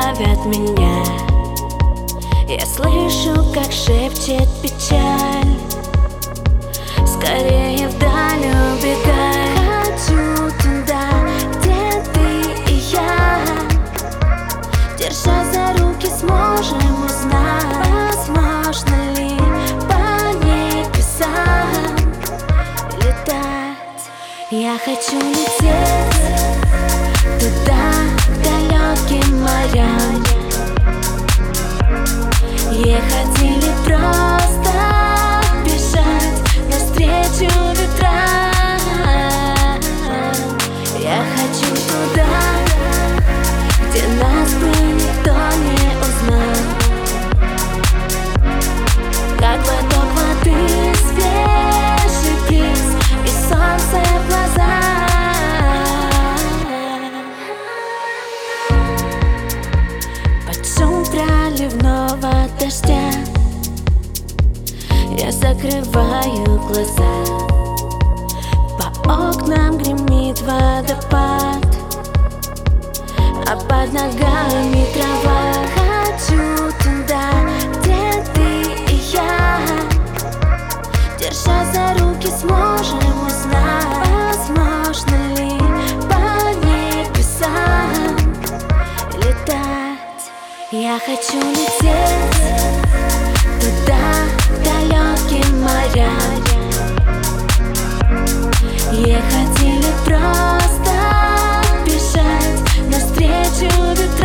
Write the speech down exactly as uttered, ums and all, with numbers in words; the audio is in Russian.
давят меня. Я слышу, как шепчет печаль. Скорее вдаль убегай. Хочу туда, где ты и я. Держа за руки, сможем узнать, возможно ли по небесам летать. Я хочу лететь туда, к далеким морям. Ехать или просто бежать навстречу ветрам. Я хочу туда, где нас бы никто не узнал. Как глоток воды, свежий бриз и солнце в глазах. Под шум проливного дождя я закрываю глаза. По окнам гремит водопад, а под ногами трава. Хочу туда, где ты и я. Держа за руки, сможем узнать, возможно ли по небесам летать. Я хочу лететь туда, к далеким морям. Ехать или просто бежать навстречу ветрам.